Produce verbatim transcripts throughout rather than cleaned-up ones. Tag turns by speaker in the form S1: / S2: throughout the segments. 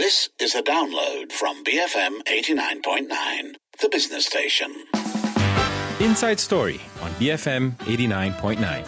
S1: This is a download from B F M eighty-nine point nine, the business station.
S2: Inside Story on B F M eighty-nine point nine.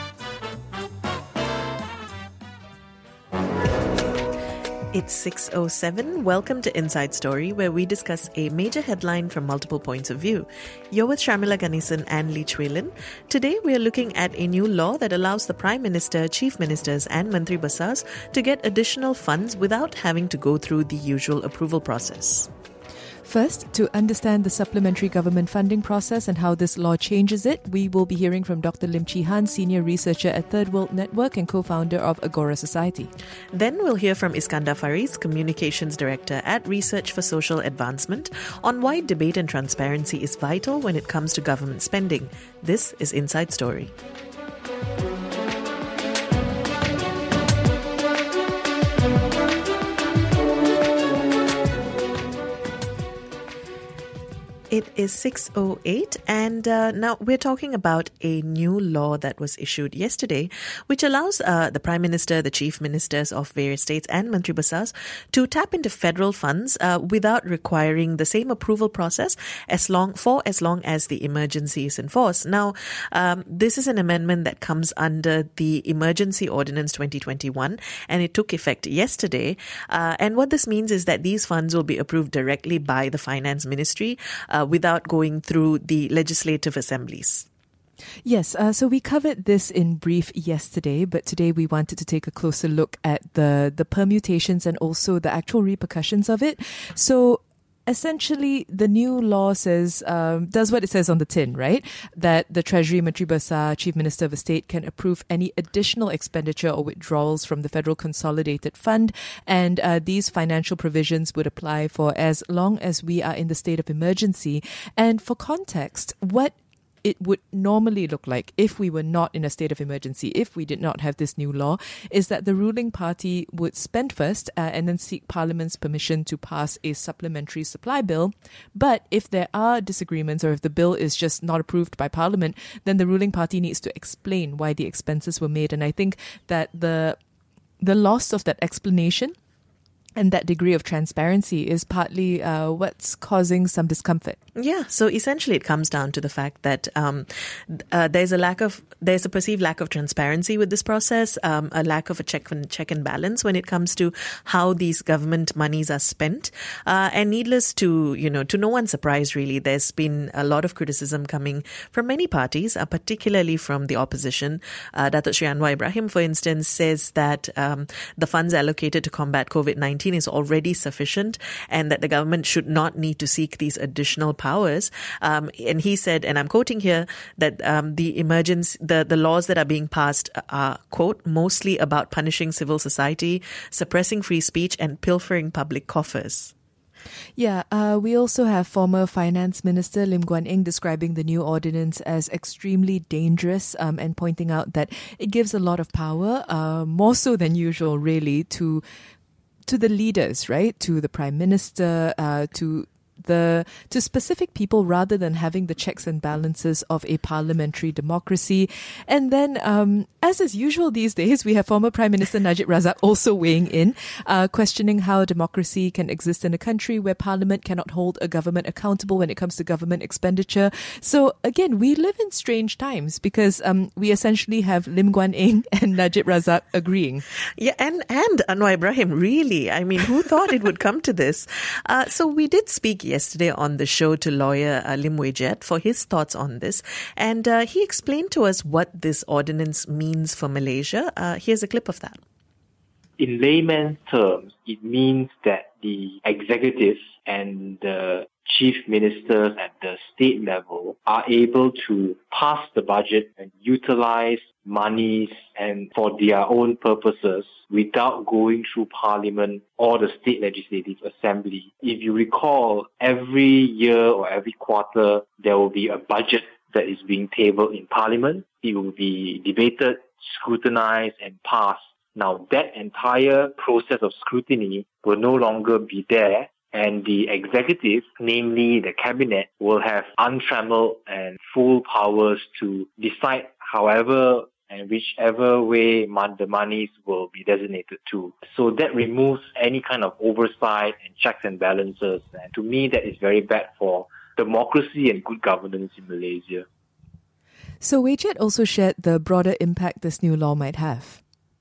S3: It's six oh seven. Welcome to Inside Story, where we discuss a major headline from multiple points of view. You're with Sharmila Ganesan and Lee Chui Lin. Today, we are looking at a new law that allows the Prime Minister, Chief Ministers and Mantri Basars to get additional funds without having to go through the usual approval process.
S4: First, to understand the supplementary government funding process and how this law changes it, we will be hearing from Doctor Lim Chi Han, Senior Researcher at Third World Network and co-founder of Agora Society.
S3: Then we'll hear from Iskandar Faris, Communications Director at Research for Social Advancement, on why debate and transparency is vital when it comes to government spending. This is Inside Story. It is six oh eight, and uh, now we're talking about a new law that was issued yesterday, which allows uh, the Prime Minister, the Chief Ministers of various states and Mantri Basars to tap into federal funds uh, without requiring the same approval process as long for as long as the emergency is in force. Now, um, this is an amendment that comes under the Emergency Ordinance twenty twenty-one, and it took effect yesterday. Uh, and what this means is that these funds will be approved directly by the Finance Ministry Uh, without going through the legislative assemblies.
S4: Yes, uh, so we covered this in brief yesterday, but today we wanted to take a closer look at the, the permutations and also the actual repercussions of it. So essentially, the new law says, um, does what it says on the tin, right? That the Treasury, Mantri Basar, Chief Minister of a state can approve any additional expenditure or withdrawals from the Federal Consolidated Fund. And uh, these financial provisions would apply for as long as we are in the state of emergency. And for context, what it would normally look like if we were not in a state of emergency, if we did not have this new law, is that the ruling party would spend first uh, and then seek Parliament's permission to pass a supplementary supply bill. But if there are disagreements or if the bill is just not approved by Parliament, then the ruling party needs to explain why the expenses were made. And I think that the the loss of that explanation and that degree of transparency is partly uh, what's causing some discomfort.
S3: Yeah, so essentially it comes down to the fact that um, uh, there's a lack of, there's a perceived lack of transparency with this process, um, a lack of a check and, check and balance when it comes to how these government monies are spent. Uh, and needless to, you know, to no one's surprise really, there's been a lot of criticism coming from many parties, uh, particularly from the opposition. Uh, Datuk Sri Anwar Ibrahim, for instance, says that um, the funds allocated to combat COVID nineteen is already sufficient and that the government should not need to seek these additional powers. Um, and he said, and I'm quoting here, that um, the emergency, the, the laws that are being passed are, quote, mostly about punishing civil society, suppressing free speech and pilfering public coffers.
S4: Yeah, uh, we also have former Finance Minister Lim Guan Eng describing the new ordinance as extremely dangerous um, and pointing out that it gives a lot of power, uh, more so than usual, really, to to the leaders, right? To the Prime Minister, uh, to the to specific people rather than having the checks and balances of a parliamentary democracy. And then, um, as is usual these days, we have former Prime Minister Najib Razak also weighing in, uh, questioning how democracy can exist in a country where Parliament cannot hold a government accountable when it comes to government expenditure. So again, we live in strange times because um, we essentially have Lim Guan Eng and Najib Razak agreeing.
S3: Yeah, and, and Anwar Ibrahim, really. I mean, who thought it would come to this? Uh, so we did speak yesterday on the show to lawyer uh, Lim Wei Jet for his thoughts on this. And uh, he explained to us what this ordinance means for Malaysia. Uh, here's a clip of that.
S5: In layman's terms, it means that the executive and the chief ministers at the state level are able to pass the budget and utilize monies and for their own purposes without going through Parliament or the State Legislative Assembly. If you recall, every year or every quarter, there will be a budget that is being tabled in Parliament. It will be debated, scrutinized, and passed. Now, that entire process of scrutiny will no longer be there, and the executive, namely the cabinet, will have untrammeled and full powers to decide however and whichever way mon- the monies will be designated to. So that removes any kind of oversight and checks and balances. And to me, that is very bad for democracy and good governance in Malaysia.
S4: So Wee Kiat also shared the broader impact this new law might have.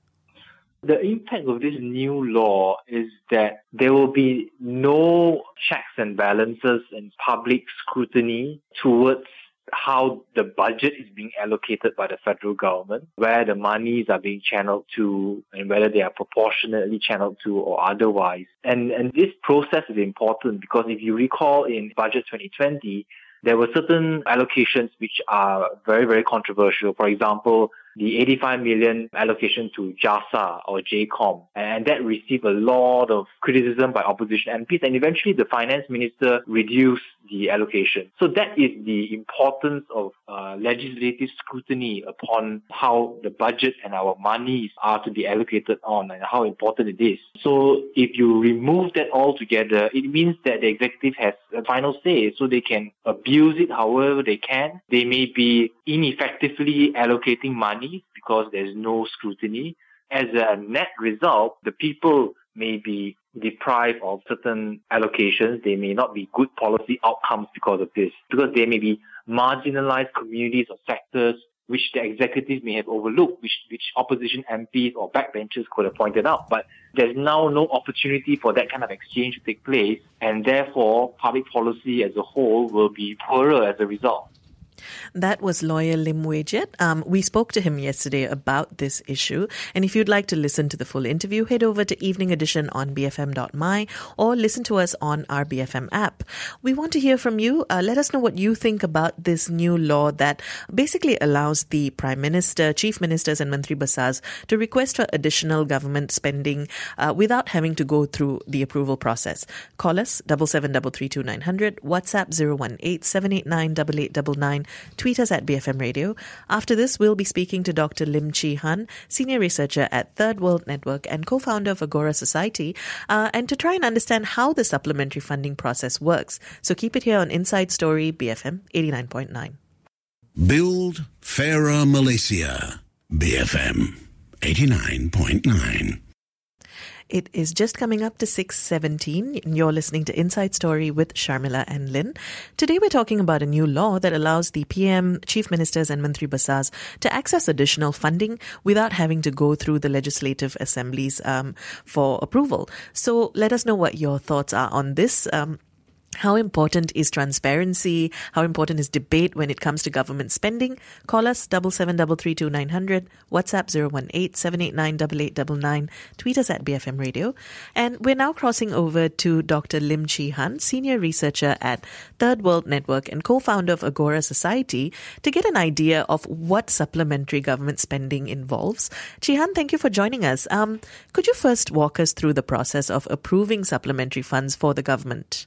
S5: The impact of this new law is that there will be no checks and balances and public scrutiny towards how the budget is being allocated by the federal government, where the monies are being channeled to, and whether they are proportionately channeled to or otherwise. And, and this process is important because if you recall in Budget twenty twenty, there were certain allocations which are very, very controversial. For example, the eighty-five million allocation to JASA or J COM, and that received a lot of criticism by opposition M Ps, and eventually the finance minister reduced the allocation. So that is the importance of uh, legislative scrutiny upon how the budget and our monies are to be allocated on and how important it is. So if you remove that altogether, it means that the executive has a final say, so they can abuse it however they can. They may be ineffectively allocating money because there's no scrutiny. As a net result, the people may be deprived of certain allocations. They may not be good policy outcomes because of this, because they may be marginalized communities or sectors which the executive may have overlooked, which, which opposition M Ps or backbenchers could have pointed out. But there's now no opportunity for that kind of exchange to take place, and therefore public policy as a whole will be poorer as a result.
S3: That was lawyer Lim Wee Kiat. Um, we spoke to him yesterday about this issue. And if you'd like to listen to the full interview, head over to Evening Edition on b f m dot m y or listen to us on our B F M app. We want to hear from you. Uh, let us know what you think about this new law that basically allows the Prime Minister, Chief Ministers and Mantri Besars to request for additional government spending uh, without having to go through the approval process. Call us, seven seven three three two nine zero zero, WhatsApp zero one eight seven eight nine eight eight nine nine. Tweet us at B F M Radio. After this, we'll be speaking to Doctor Lim Chi Han, Senior Researcher at Third World Network and co-founder of Agora Society, uh, and to try and understand how the supplementary funding process works. So keep it here on Inside Story, B F M eighty-nine point nine.
S1: Build Fairer Malaysia. B F M eighty-nine point nine.
S3: It is just coming up to six seventeen. You're listening to Inside Story with Sharmila and Lynn. Today we're talking about a new law that allows the P M, Chief Ministers and Mantri Besars to access additional funding without having to go through the legislative assemblies um, for approval. So let us know what your thoughts are on this. Um, How important is transparency? How important is debate when it comes to government spending? Call us, seven seven three three two nine zero zero, WhatsApp zero one eight seven eight nine eight eight nine nine, tweet us at B F M Radio. And we're now crossing over to Doctor Lim Chi Han, Senior Researcher at Third World Network and co-founder of Agora Society, to get an idea of what supplementary government spending involves. Chi Han, thank you for joining us. Um, could you first walk us through the process of approving supplementary funds for the government?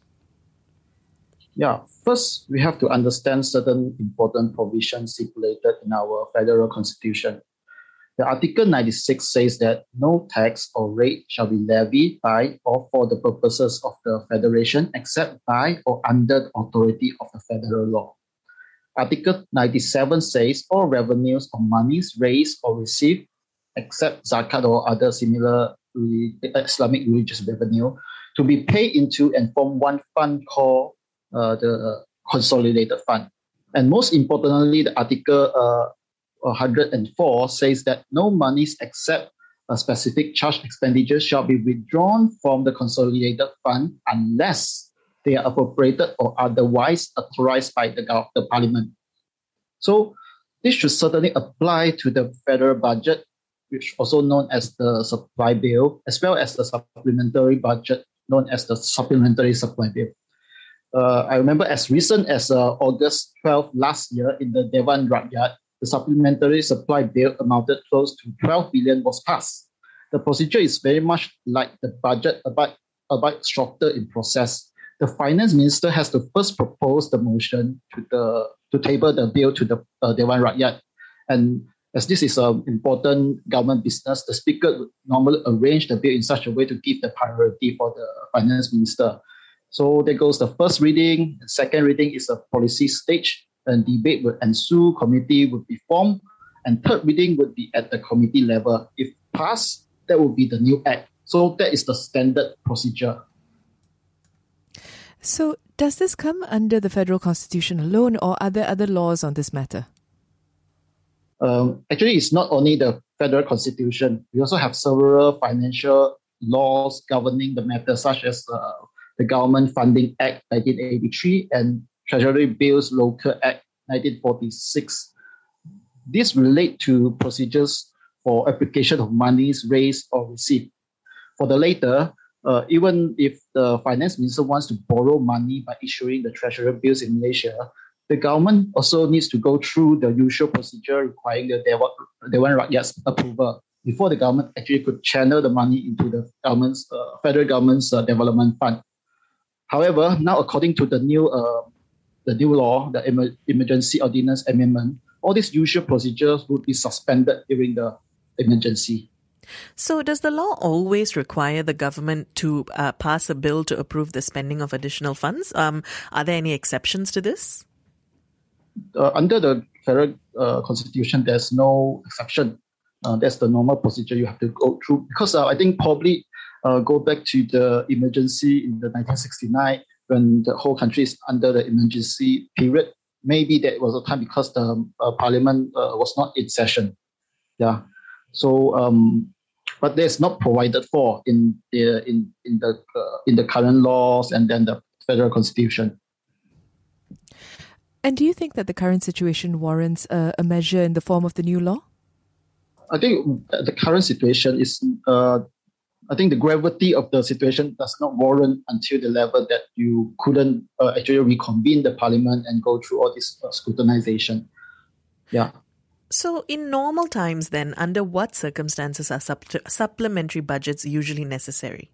S6: Yeah, first we have to understand certain important provisions stipulated in our federal constitution. The Article ninety-six says that no tax or rate shall be levied by or for the purposes of the federation except by or under the authority of the federal law. Article ninety-seven says all revenues or monies raised or received except zakat or other similar Islamic religious revenue to be paid into and form one fund called Uh, the uh, consolidated fund. And most importantly, the Article uh, one hundred four says that no monies except a specific charge expenditure shall be withdrawn from the consolidated fund unless they are appropriated or otherwise authorized by the, the parliament. So this should certainly apply to the federal budget, which also known as the supply bill, as well as the supplementary budget known as the supplementary supply bill. Uh, I remember as recent as uh, August twelfth last year in the Dewan Rakyat, the supplementary supply bill amounted close to twelve billion was passed. The procedure is very much like the budget, but a bit shorter in process. The finance minister has to first propose the motion to the to table the bill to the uh, Dewan Rakyat, and as this is an important government business, the speaker would normally arrange the bill in such a way to give the priority for the finance minister. So there goes the first reading. The second reading is a policy stage, and debate will ensue. Committee will be formed, And third reading would be at the committee level. If passed, that would be the new act. So that is the standard procedure.
S4: So does this come under the federal constitution alone, or are there other laws on this matter?
S6: Um, actually, it's not only the federal constitution. We also have several financial laws governing the matter, such as uh, the Government Funding Act nineteen eighty-three and Treasury Bills Local Act nineteen forty-six. These relate to procedures for application of monies raised or received. For the latter, uh, even if the finance minister wants to borrow money by issuing the treasury bills in Malaysia, the government also needs to go through the usual procedure requiring the Dewan, Dewan Rakyat's approval before the government actually could channel the money into the government's uh, federal government's uh, development fund. However, now according to the new uh, the new law, the Emer- Emergency Ordinance Amendment, all these usual procedures would be suspended during the emergency.
S3: So does the law always require the government to uh, pass a bill to approve the spending of additional funds? Um, are there any exceptions to this?
S6: Uh, under the federal uh, constitution, there's no exception. Uh, that's the normal procedure you have to go through. Because uh, I think probably uh, go back to the emergency in the nineteen sixty-nine when the whole country is under the emergency period. Maybe that was a time because the uh, parliament uh, was not in session. Yeah. So, um, but there's not provided for in the in in the uh, in the current laws and then the federal constitution.
S4: And do you think that the current situation warrants a, a measure in the form of the new law?
S6: I think the current situation is, uh, I think the gravity of the situation does not warrant until the level that you couldn't uh, actually reconvene the parliament and go through all this uh, scrutinization. Yeah.
S3: So in normal times then, under what circumstances are supp- supplementary budgets usually necessary?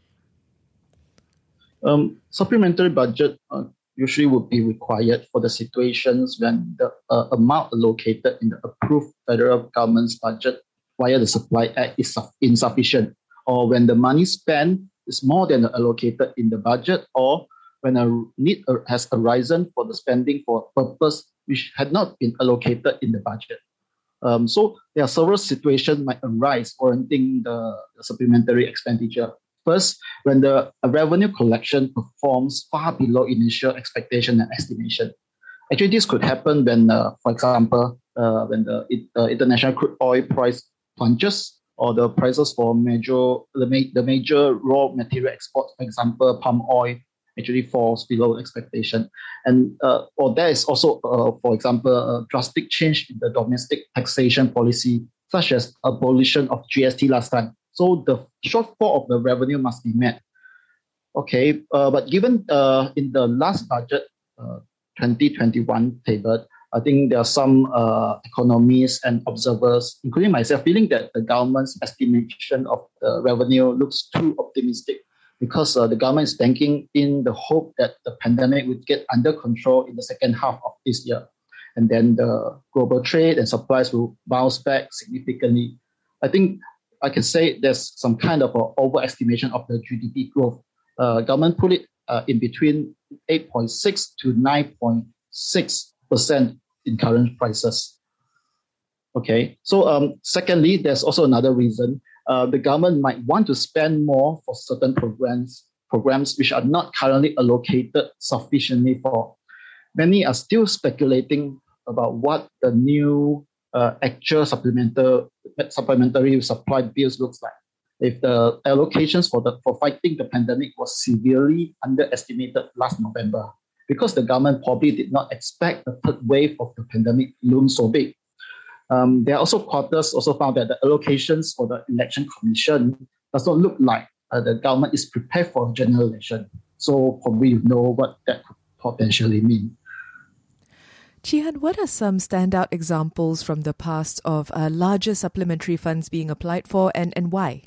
S6: Um, supplementary budget uh, usually would be required for the situations when the uh, amount allocated in the approved federal government's budget via the Supply Act is su- insufficient, or when the money spent is more than allocated in the budget, or when a need uh, has arisen for the spending for a purpose which had not been allocated in the budget. Um, so there are several situations might arise warranting the, the supplementary expenditure. First, when the revenue collection performs far below initial expectation and estimation. Actually, this could happen when, uh, for example, uh, when the uh, international crude oil price plunges, or the prices for major the, ma- the major raw material exports, for example, palm oil, actually falls below expectation. And uh, or there is also, uh, for example, a drastic change in the domestic taxation policy, such as abolition of G S T last time. So the shortfall of the revenue must be met. Okay, uh, but given uh, in the last budget, uh, twenty twenty-one table, I think there are some uh, economists and observers, including myself, feeling that the government's estimation of the revenue looks too optimistic, because uh, the government is banking in the hope that the pandemic would get under control in the second half of this year. And then the global trade and supplies will bounce back significantly. I think I can say there's some kind of an overestimation of the G D P growth. Uh, government put it uh, in between eight point six to nine point six percent in current prices. Okay, so um, secondly, there's also another reason. Uh, the government might want to spend more for certain programs, programs which are not currently allocated sufficiently for. Many are still speculating about what the new uh, actual supplementary supplementary supply bills looks like. If the allocations for the for fighting the pandemic was severely underestimated last November, because the government probably did not expect the third wave of the pandemic loom so big. Um, there are also quarters also found that the allocations for the election commission does not look like uh, the government is prepared for a general election. So probably you know what that could potentially mean.
S4: Chee Han, what are some standout examples from the past of uh, larger supplementary funds being applied for, and, and why?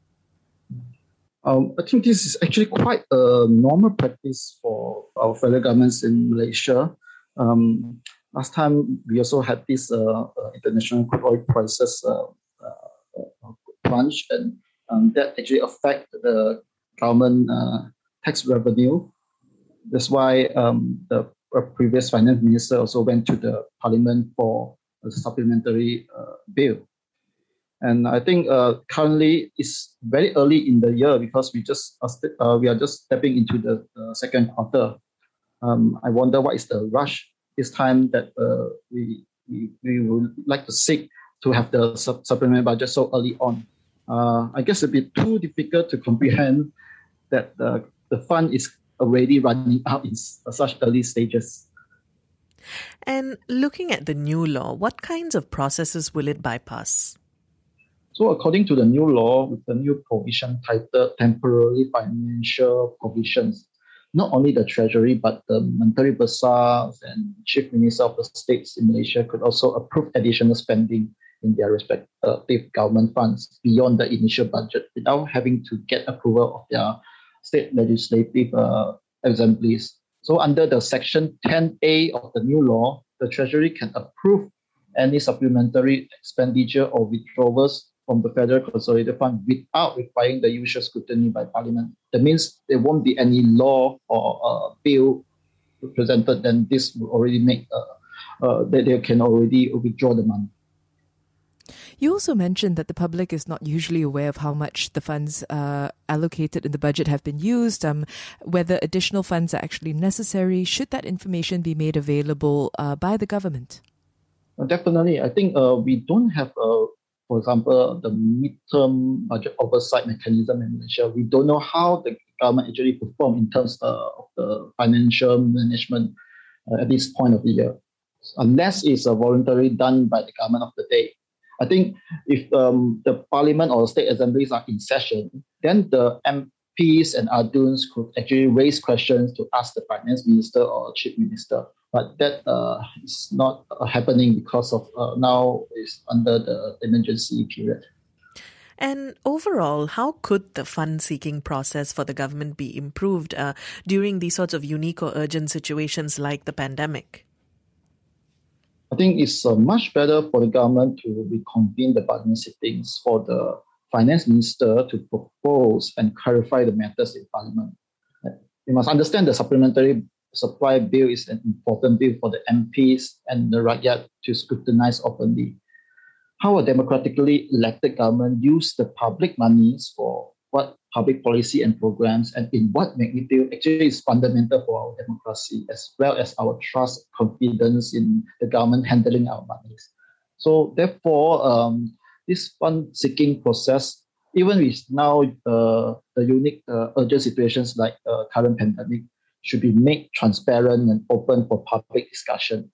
S6: Um, I think this is actually quite a normal practice for our federal governments in Malaysia. Um, last time, we also had this uh, uh, international crude oil prices uh, uh, plunge, and um, that actually affect the government uh, tax revenue. That's why um, the previous finance minister also went to the parliament for a supplementary uh, bill. And I think uh, currently it's very early in the year because we just uh, st- uh, we are just stepping into the uh, second quarter. Um, I wonder what is the rush this time that uh, we, we we would like to seek to have the sub- supplementary budget so early on. Uh, I guess it'd be too difficult to comprehend that the, the fund is already running out in s- such early stages.
S3: And looking at the new law, what kinds of processes will it bypass?
S6: So according to the new law, with the new provision titled Temporary Financial Provisions, not only the Treasury, but the Menteri Besar and Chief Minister of the states in Malaysia could also approve additional spending in their respective government funds beyond the initial budget without having to get approval of their state legislative uh, assemblies. So under the Section ten A of the new law, the Treasury can approve any supplementary expenditure or withdrawals from the Federal Consolidated Fund without requiring the usual scrutiny by Parliament. That means there won't be any law or uh, bill presented, then this will already make uh, uh, that they can already withdraw the money.
S4: You also mentioned that the public is not usually aware of how much the funds uh, allocated in the budget have been used, um, whether additional funds are actually necessary. Should that information be made available uh, by the government?
S6: Uh, definitely. I think uh, we don't have, uh, for example, the midterm budget oversight mechanism in Malaysia. We don't know how the government actually perform in terms uh, of the financial management uh, at this point of the year, unless it's uh, voluntarily done by the government of the day. I think if um, the parliament or state assemblies are in session, then the M Ps and Aduns could actually raise questions to ask the finance minister or chief minister. But that uh, is not uh, happening because of uh, now is under the emergency period.
S3: And overall, how could the fund-seeking process for the government be improved uh, during these sorts of unique or urgent situations like the pandemic?
S6: I think it's uh, much better for the government to reconvene the budget sittings for the finance minister to propose and clarify the matters in parliament. You must understand the supplementary supply bill is an important bill for the M Ps and the Rakyat to scrutinize openly. How a democratically elected government use the public monies for what public policy and programs and in what magnitude actually is fundamental for our democracy as well as our trust, confidence in the government handling our monies. So therefore, um, this fund-seeking process, even with now uh, the unique uh, urgent situations like uh, current pandemic, should be made transparent and open for public discussion.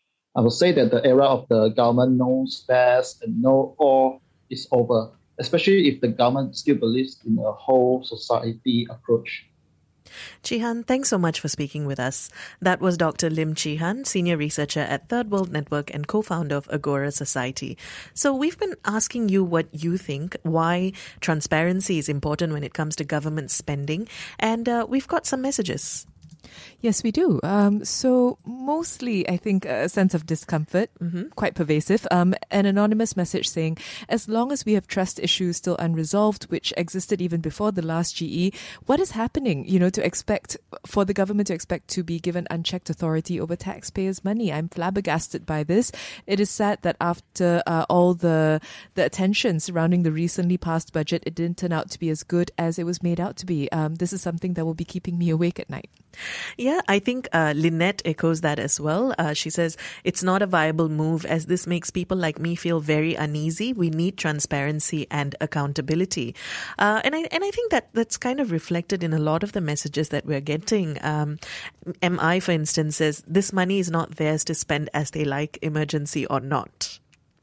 S6: I would say that the era of the government knows best and know all is over, especially if the government still believes in a whole society approach.
S3: Chee Han, thanks so much for speaking with us. That was Doctor Lim Chee Han, Senior Researcher at Third World Network and co-founder of Agora Society. So we've been asking you what you think, why transparency is important when it comes to government spending, and uh, we've got some messages.
S4: Yes, we do. Um, so mostly, I think, a sense of discomfort, mm-hmm. quite pervasive. Um, an anonymous message saying, as long as we have trust issues still unresolved, which existed even before the last G E, what is happening, you know, to expect, for the government to expect to be given unchecked authority over taxpayers' money? I'm flabbergasted by this. It is sad that after uh, all the, the attention surrounding the recently passed budget, it didn't turn out to be as good as it was made out to be. Um, this is something that will be keeping me awake at night.
S3: Yeah, I think uh, Lynette echoes that as well. Uh, she says, it's not a viable move as this makes people like me feel very uneasy. We need transparency and accountability. Uh, and I and I think that that's kind of reflected in a lot of the messages that we're getting. Um, M I, for instance, says, this money is not theirs to spend as they like, emergency or not.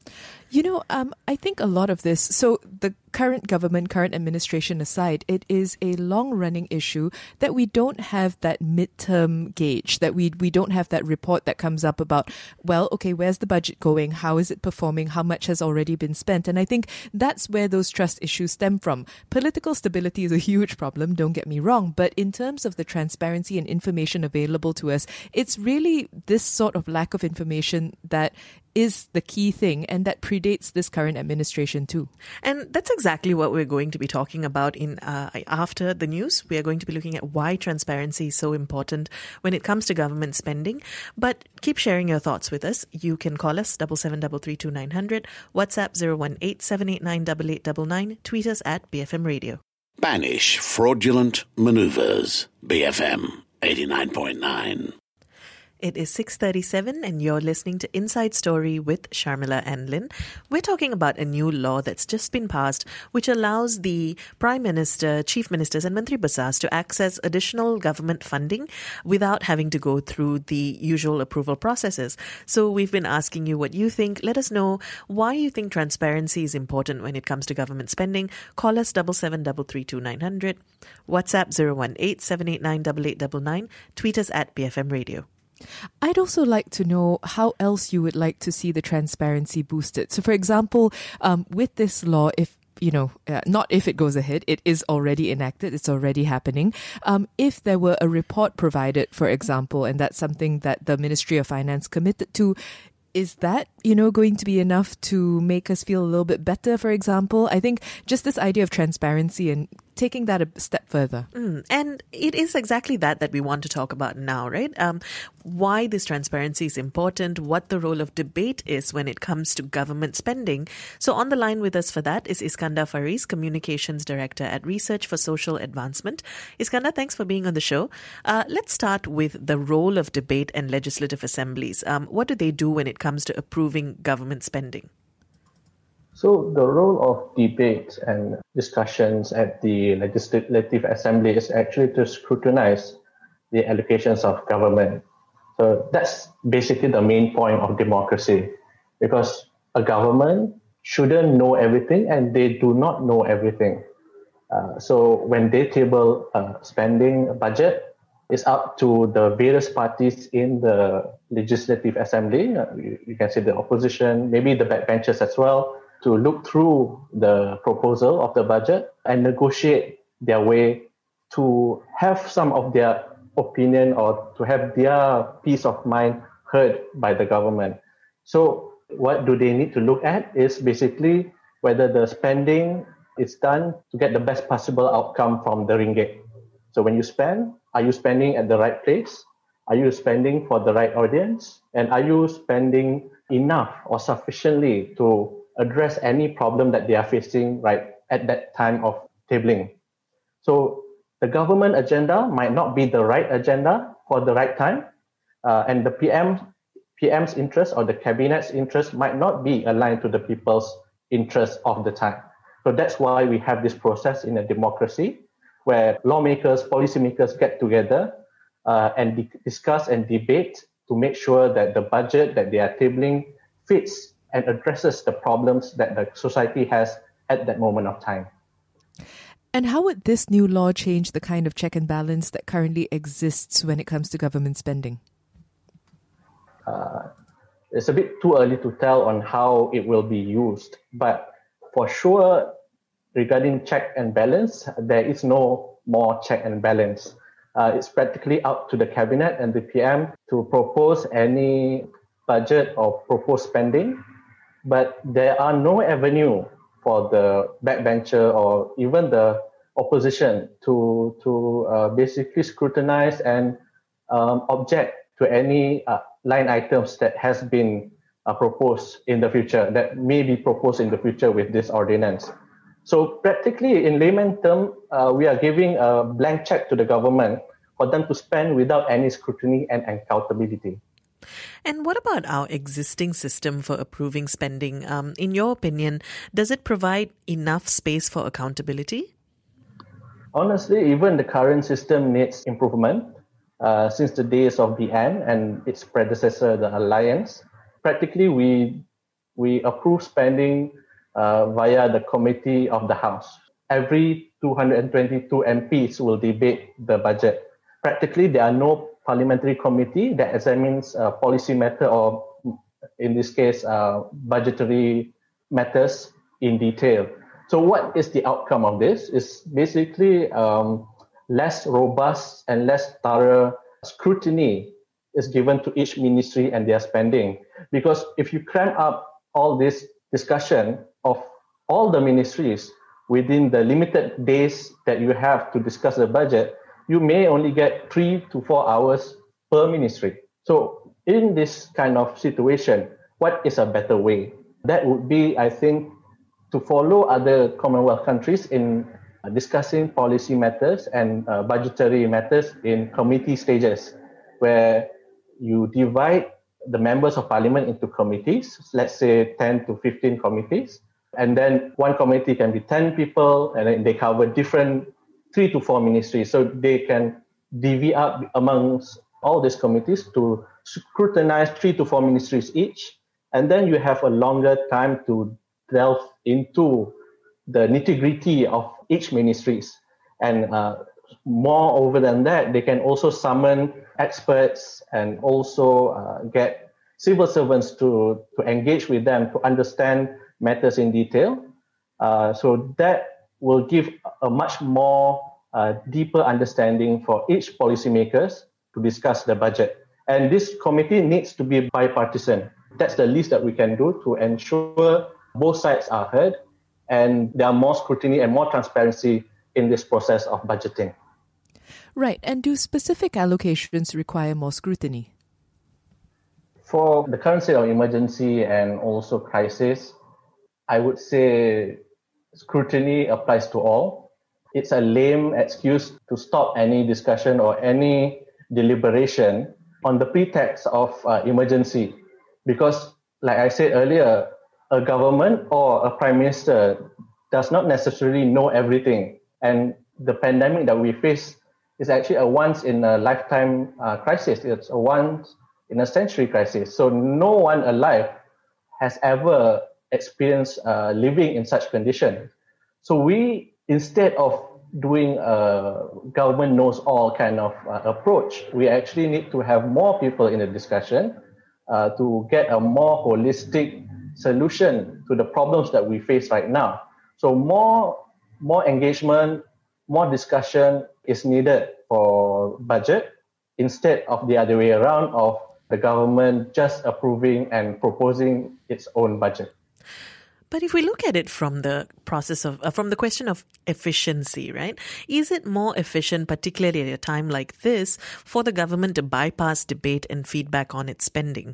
S4: You know, um, I think a lot of this, so the current government, current administration aside, it is a long-running issue that we don't have that midterm gauge, that we we don't have that report that comes up about, well, okay, where's the budget going? How is it performing? How much has already been spent? And I think that's where those trust issues stem from. Political stability is a huge problem, don't get me wrong, but in terms of the transparency and information available to us, it's really this sort of lack of information that is the key thing, and that predates this current administration too.
S3: And that's exactly what we're going to be talking about in uh, after the news. We are going to be looking at why transparency is so important when it comes to government spending. But keep sharing your thoughts with us. You can call us double seven double three two nine hundred, WhatsApp zero one eight seven eight nine eight eight nine nine, tweet us at B F M Radio.
S1: Banish fraudulent maneuvers. B F M eighty-nine point nine.
S3: It is six thirty-seven and you're listening to Inside Story with Sharmila and Lynn. We're talking about a new law that's just been passed which allows the Prime Minister, Chief Ministers and Mantri Basars to access additional government funding without having to go through the usual approval processes. So we've been asking you what you think. Let us know why you think transparency is important when it comes to government spending. Call us double seven double three two nine hundred, WhatsApp zero one eight seven eight nine eight eight nine nine, tweet us at B F M Radio.
S4: I'd also like to know how else you would like to see the transparency boosted. So, for example, um, with this law, if you know, uh, not if it goes ahead, it is already enacted, it's already happening. Um, if there were a report provided, for example, and that's something that the Ministry of Finance committed to, is that, you know, going to be enough to make us feel a little bit better, for example? I think just this idea of transparency and taking that a step further.
S3: Mm, and it is exactly that that we want to talk about now, right? Um, why this transparency is important, what the role of debate is when it comes to government spending. So on the line with us for that is Iskandar Fariz, Communications Director at Research for Social Advancement. Iskandar, thanks for being on the show. Uh, let's start with the role of debate and legislative assemblies. Um, what do they do when it comes to approving government spending?
S7: So the role of debate and discussions at the Legislative Assembly is actually to scrutinize the allocations of government. So that's basically the main point of democracy, because a government shouldn't know everything and they do not know everything. Uh, so when they table a spending budget, it's up to the various parties in the Legislative Assembly, uh, you, you can say the opposition, maybe the backbenchers as well, to look through the proposal of the budget and negotiate their way to have some of their opinion or to have their peace of mind heard by the government. So what do they need to look at is basically whether the spending is done to get the best possible outcome from the ringgit. So when you spend, are you spending at the right place? Are you spending for the right audience? And are you spending enough or sufficiently to address any problem that they are facing right at that time of tabling? So the government agenda might not be the right agenda for the right time, uh, and the P M, P M's interest or the cabinet's interest might not be aligned to the people's interest of the time. So that's why we have this process in a democracy where lawmakers, policymakers get together uh, and de- discuss and debate to make sure that the budget that they are tabling fits and addresses the problems that the society has at that moment of time.
S4: And how would this new law change the kind of check and balance that currently exists when it comes to government spending?
S7: Uh, it's a bit too early to tell on how it will be used, but for sure, regarding check and balance, there is no more check and balance. Uh, it's practically up to the cabinet and the P M to propose any budget or proposed spending, but there are no avenue for the backbencher or even the opposition to to uh, basically scrutinize and um, object to any uh, line items that has been uh, proposed in the future, that may be proposed in the future with this ordinance. So practically, in layman term, uh, we are giving a blank check to the government for them to spend without any scrutiny and accountability.
S3: And what about our existing system for approving spending? Um, in your opinion, does it provide enough space for accountability?
S7: Honestly, even the current system needs improvement. Uh, since the days of B N and its predecessor, the Alliance, practically we we approve spending uh, via the Committee of the House. Every two hundred twenty-two M Ps will debate the budget. Practically, there are no parliamentary committee that examines uh, policy matter or, in this case, uh, budgetary matters in detail. So what is the outcome of this? It's basically um, less robust and less thorough scrutiny is given to each ministry and their spending. Because if you cram up all this discussion of all the ministries within the limited days that you have to discuss the budget, you may only get three to four hours per ministry. So in this kind of situation, what is a better way? That would be, I think, to follow other Commonwealth countries in discussing policy matters and uh, budgetary matters in committee stages, where you divide the members of parliament into committees, let's say ten to fifteen committees, and then one committee can be ten people, and then they cover different three to four ministries. So they can divvy up amongst all these committees to scrutinize three to four ministries each, and then you have a longer time to delve into the nitty-gritty of each ministries. And uh, moreover than that, they can also summon experts and also uh, get civil servants to, to engage with them to understand matters in detail. Uh, so that will give a much more uh, deeper understanding for each policymakers to discuss the budget. And this committee needs to be bipartisan. That's the least that we can do to ensure both sides are heard and there are more scrutiny and more transparency in this process of budgeting.
S4: Right. And do specific allocations require more scrutiny?
S7: For the current state of emergency and also crisis, I would say scrutiny applies to all. It's a lame excuse to stop any discussion or any deliberation on the pretext of uh, emergency. Because, like I said earlier, a government or a prime minister does not necessarily know everything. And the pandemic that we face is actually a once-in-a-lifetime uh, crisis. It's a once-in-a-century crisis. So no one alive has ever experienced uh, living in such conditions. So we, instead of doing a government knows all kind of uh, approach, we actually need to have more people in the discussion uh, to get a more holistic solution to the problems that we face right now. So more, more engagement, more discussion is needed for budget instead of the other way around of the government just approving and proposing its own budget.
S3: But if we look at it from the process of, uh, from the question of efficiency, right? Is it more efficient, particularly at a time like this, for the government to bypass debate and feedback on its spending?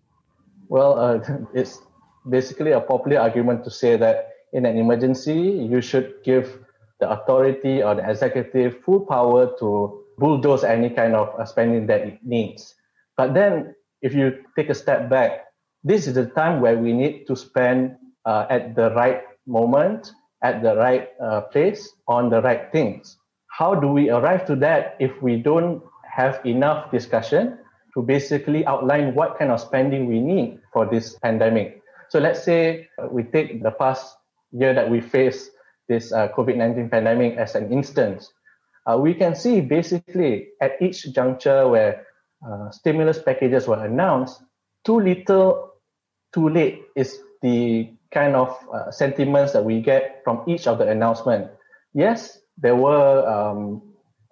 S7: Well, uh, it's basically a popular argument to say that in an emergency, you should give the authority or the executive full power to bulldoze any kind of uh, spending that it needs. But then, if you take a step back, this is the time where we need to spend uh, at the right moment, at the right uh, place, on the right things. How do we arrive to that if we don't have enough discussion to basically outline what kind of spending we need for this pandemic? So let's say we take the past year that we faced this uh, COVID nineteen pandemic as an instance. Uh, we can see basically at each juncture where uh, stimulus packages were announced, too little, too late is the kind of uh, sentiments that we get from each of the announcement. Yes, there were um,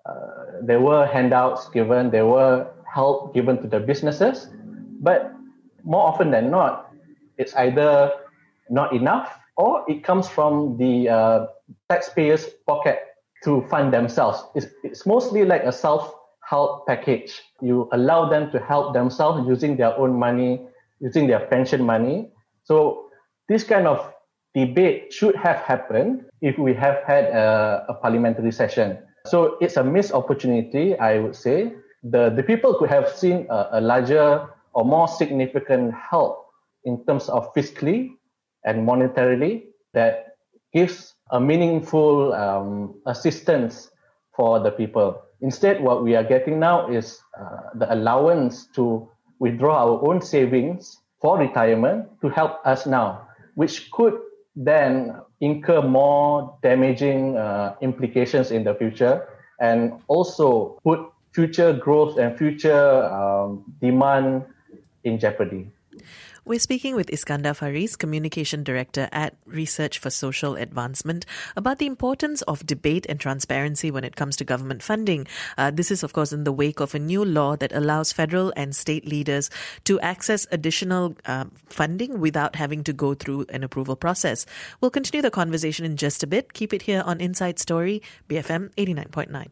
S7: uh, there were handouts given, there were help given to the businesses, but more often than not, it's either not enough or it comes from the uh, taxpayers' pocket to fund themselves. It's, it's mostly like a self-help package. You allow them to help themselves using their own money, using their pension money. So this kind of debate should have happened if we have had a, a parliamentary session. So it's a missed opportunity, I would say. The, the people could have seen a, a larger or more significant help in terms of fiscally and monetarily that gives a meaningful um, assistance for the people. Instead, what we are getting now is uh, the allowance to withdraw our own savings for retirement to help us now, which could then incur more damaging uh, implications in the future and also put future growth and future um, demand in jeopardy.
S3: We're speaking with Iskandar Faris, Communication Director at Research for Social Advancement, about the importance of debate and transparency when it comes to government funding. Uh, this is, of course, in the wake of a new law that allows federal and state leaders to access additional uh, funding without having to go through an approval process. We'll continue the conversation in just a bit. Keep it here on Inside Story, B F M eighty-nine point nine.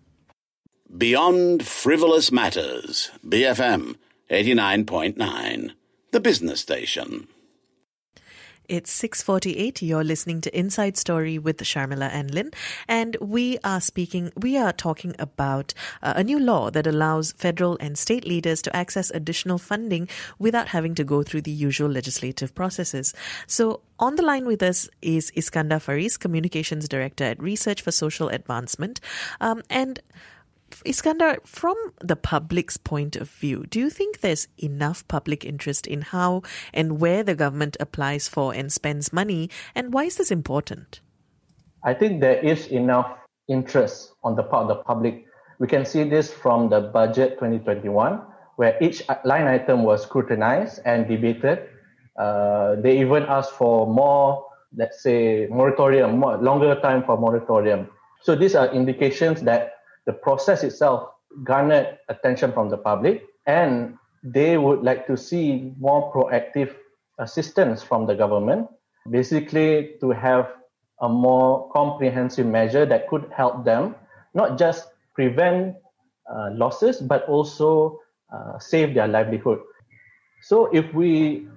S1: Beyond Frivolous Matters, B F M eighty-nine point nine. The business station.
S3: It's six forty-eight. You're listening to Inside Story with Sharmila and Lynn. And we are speaking, we are talking about uh, a new law that allows federal and state leaders to access additional funding without having to go through the usual legislative processes. So on the line with us is Iskandar Faris, Communications Director at Research for Social Advancement. Um, and Iskandar, from the public's point of view, do you think there's enough public interest in how and where the government applies for and spends money? And why is this important?
S7: I think there is enough interest on the part of the public. We can see this from the budget twenty twenty-one, where each line item was scrutinized and debated. Uh, they even asked for more, let's say, moratorium, more, longer time for moratorium. So these are indications that the process itself garnered attention from the public, and they would like to see more proactive assistance from the government, basically to have a more comprehensive measure that could help them not just prevent uh, losses, but also uh, save their livelihood. So if we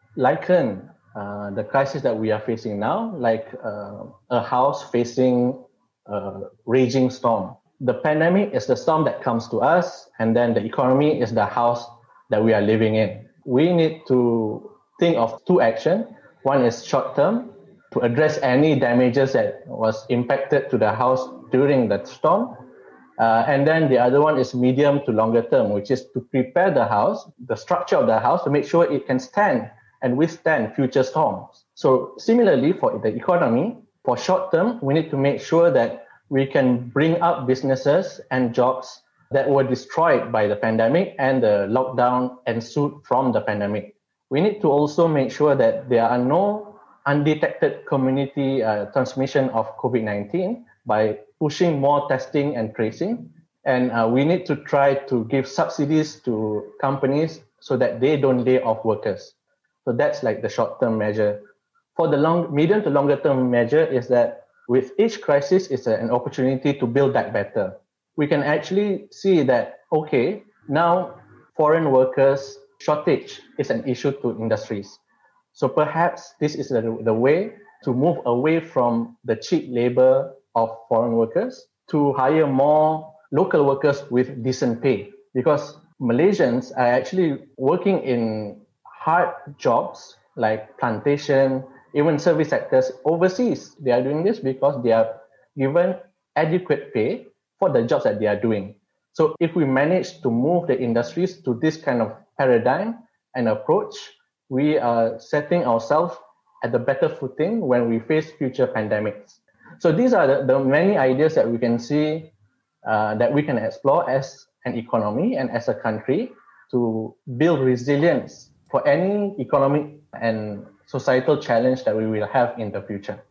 S7: liken uh, the crisis that we are facing now, like uh, a house facing a raging storm, the pandemic is the storm that comes to us, and then the economy is the house that we are living in. We need to think of two actions. One is short-term, to address any damages that was impacted to the house during that storm. Uh, and then the other one is medium to longer term, which is to prepare the house, the structure of the house, to make sure it can stand and withstand future storms. So similarly, for the economy, for short-term, we need to make sure that we can bring up businesses and jobs that were destroyed by the pandemic and the lockdown ensued from the pandemic. We need to also make sure that there are no undetected community uh, transmission of COVID nineteen by pushing more testing and tracing. And uh, we need to try to give subsidies to companies so that they don't lay off workers. So that's like the short-term measure. For the long, medium to longer term measure is that with each crisis, it's an opportunity to build back better. We can actually see that, okay, now foreign workers shortage is an issue to industries. So perhaps this is the, the way to move away from the cheap labor of foreign workers to hire more local workers with decent pay. Because Malaysians are actually working in hard jobs like plantation, even service sectors overseas. They are doing this because they are given adequate pay for the jobs that they are doing. So if we manage to move the industries to this kind of paradigm and approach, we are setting ourselves at the better footing when we face future pandemics. So these are the, the many ideas that we can see uh, that we can explore as an economy and as a country to build resilience for any economic and societal challenge that we will have in the future.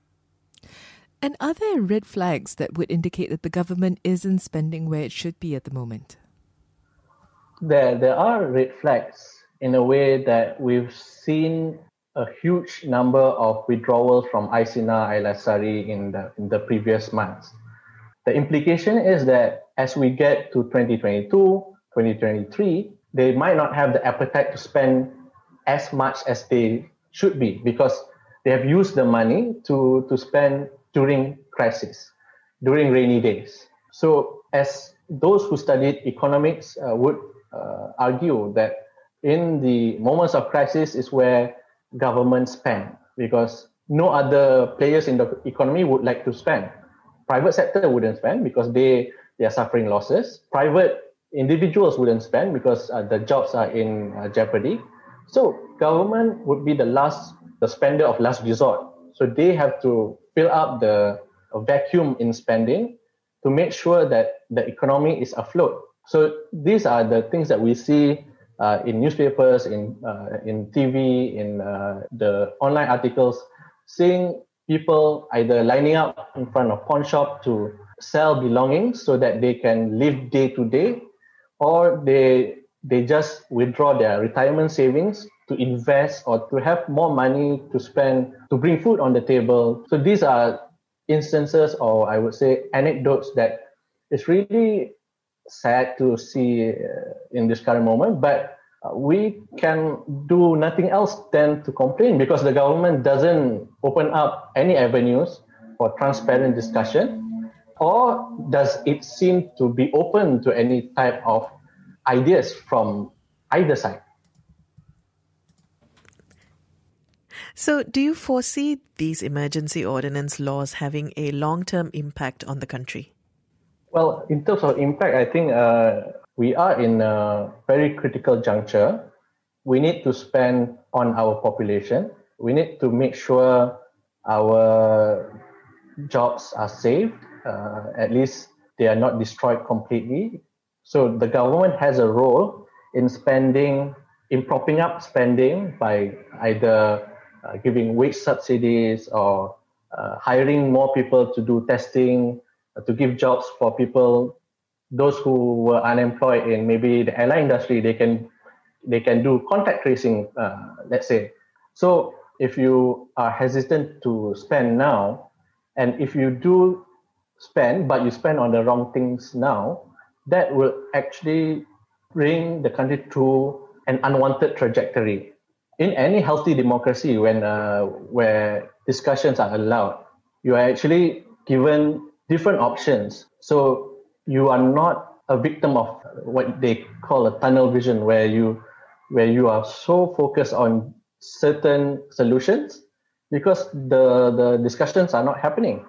S4: And are there red flags that would indicate that the government isn't spending where it should be at the moment?
S7: There, there are red flags in a way that we've seen a huge number of withdrawals from Aisina Ailasari in the, in the previous months. The implication is that as we get to twenty twenty-two, twenty twenty-three, they might not have the appetite to spend as much as they should be because they have used the money to, to spend during crisis, during rainy days. So as those who studied economics uh, would uh, argue that in the moments of crisis is where government spend because no other players in the economy would like to spend. Private sector wouldn't spend because they, they are suffering losses. Private individuals wouldn't spend because uh, the jobs are in uh, jeopardy. So government would be the last, the spender of last resort. So they have to fill up the vacuum in spending to make sure that the economy is afloat. So these are the things that we see uh, in newspapers, in uh, in T V, in uh, the online articles, seeing people either lining up in front of pawn shop to sell belongings so that they can live day to day, or they they just withdraw their retirement savings to invest or to have more money to spend to bring food on the table. So these are instances, or I would say anecdotes, that it's really sad to see uh, in this current moment, but uh, we can do nothing else than to complain, because the government doesn't open up any avenues for transparent discussion, or does it seem to be open to any type of ideas from either side.
S3: So, do you foresee these emergency ordinance laws having a long-term impact on the country?
S7: Well, in terms of impact, I think uh, we are in a very critical juncture. We need to spend on our population. We need to make sure our jobs are saved, uh, at least they are not destroyed completely. So the government has a role in spending, in propping up spending by either uh, giving wage subsidies or uh, hiring more people to do testing, uh, to give jobs for people, those who were unemployed in maybe the airline industry. They can they can do contact tracing, uh, let's say. So if you are hesitant to spend now, and if you do spend, but you spend on the wrong things now, that will actually bring the country to an unwanted trajectory. In any healthy democracy, when uh, where discussions are allowed, you are actually given different options. So you are not a victim of what they call a tunnel vision, where you where you are so focused on certain solutions because the, the discussions are not happening.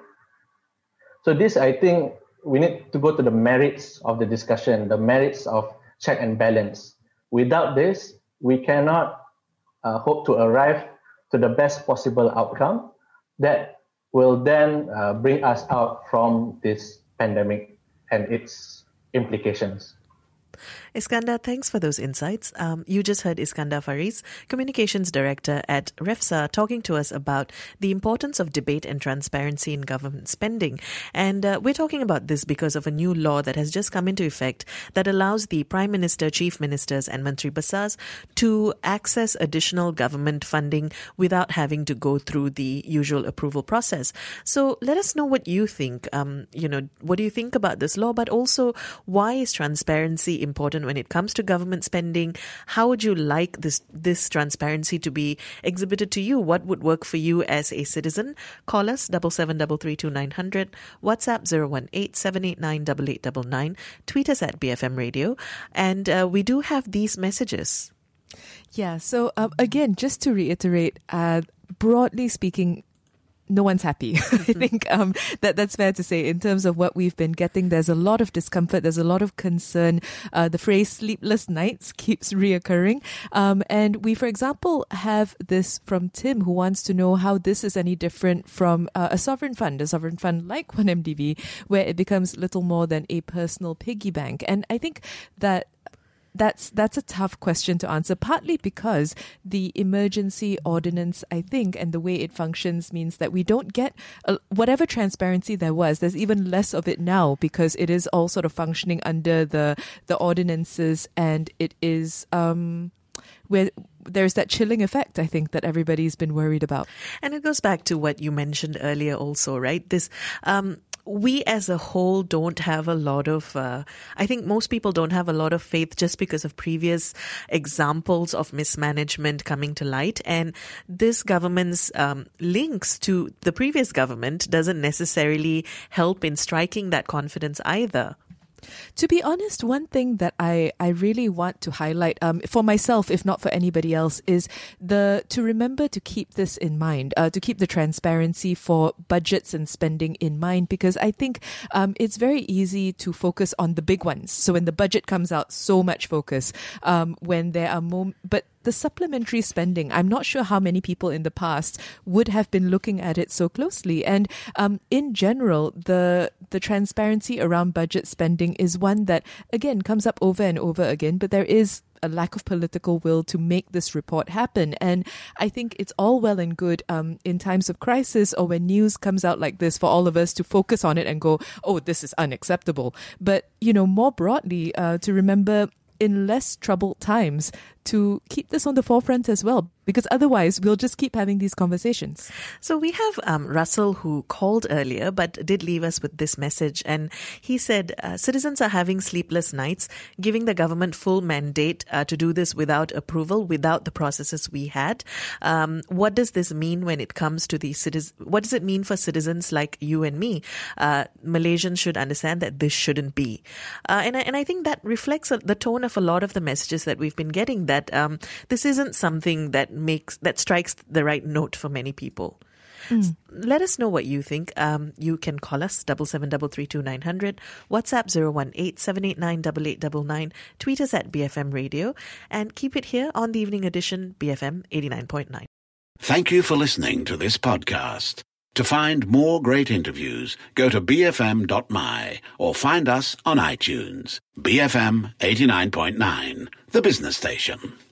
S7: So this, I think, we need to go to the merits of the discussion, the merits of check and balance. Without this, we cannot uh, hope to arrive to the best possible outcome that will then uh, bring us out from this pandemic and its implications.
S3: Iskandar, thanks for those insights. Um, you just heard Iskandar Fariz, Communications Director at REFSA, talking to us about the importance of debate and transparency in government spending. And uh, we're talking about this because of a new law that has just come into effect that allows the Prime Minister, Chief Ministers and Mantri Besars to access additional government funding without having to go through the usual approval process. So let us know what you think. Um, you know, what do you think about this law? But also, why is transparency important when it comes to government spending? How would you like this this transparency to be exhibited to you? What would work for you as a citizen? Call us double seven double three two nine hundred, WhatsApp zero one eight seven eight nine double eight double nine, tweet us at B F M Radio, and uh, we do have these messages.
S4: Yeah. So um, again, just to reiterate, uh, broadly speaking, no one's happy. I think um, that that's fair to say in terms of what we've been getting. There's a lot of discomfort. There's a lot of concern. Uh, the phrase sleepless nights keeps reoccurring. Um, and we, for example, have this from Tim, who wants to know how this is any different from uh, a sovereign fund, a sovereign fund like one M D B, where it becomes little more than a personal piggy bank. And I think that That's that's a tough question to answer, partly because the emergency ordinance, I think, and the way it functions means that we don't get uh, whatever transparency there was. There's even less of it now because it is all sort of functioning under the the ordinances, and it is um, where there's that chilling effect, I think, that everybody's been worried about.
S3: And it goes back to what you mentioned earlier also, right? This um we as a whole don't have a lot of, uh, I think most people don't have a lot of faith just because of previous examples of mismanagement coming to light. And this government's um, links to the previous government doesn't necessarily help in striking that confidence either.
S4: To be honest, one thing that I, I really want to highlight um, for myself, if not for anybody else, is the to remember to keep this in mind, uh, to keep the transparency for budgets and spending in mind, because I think um, it's very easy to focus on the big ones. So when the budget comes out, so much focus. Um, when there are mom- but the supplementary spending, I'm not sure how many people in the past would have been looking at it so closely. And um, in general, the the transparency around budget spending is one that, again, comes up over and over again, but there is a lack of political will to make this report happen. And I think it's all well and good um, in times of crisis or when news comes out like this for all of us to focus on it and go, oh, this is unacceptable. But, you know, more broadly, uh, to remember in less troubled times to keep this on the forefront as well, because otherwise we'll just keep having these conversations.
S3: So we have um, Russell, who called earlier but did leave us with this message, and he said uh, citizens are having sleepless nights, giving the government full mandate uh, to do this without approval, without the processes we had. Um, what does this mean when it comes to the citizens? What does it mean for citizens like you and me? Uh, Malaysians should understand that this shouldn't be. Uh, and, I, and I think that reflects the tone of a lot of the messages that we've been getting, that um, this isn't something that makes that strikes the right note for many people. Mm. Let us know what you think. Um, you can call us double seven double three two nine hundred, WhatsApp zero one eight seven eight nine double eight double nine, tweet us at B F M Radio, and keep it here on the Evening Edition, B F M eighty-nine point nine.
S1: Thank you for listening to this podcast. To find more great interviews, go to b f m dot m y or find us on iTunes. B F M eighty-nine point nine, the business station.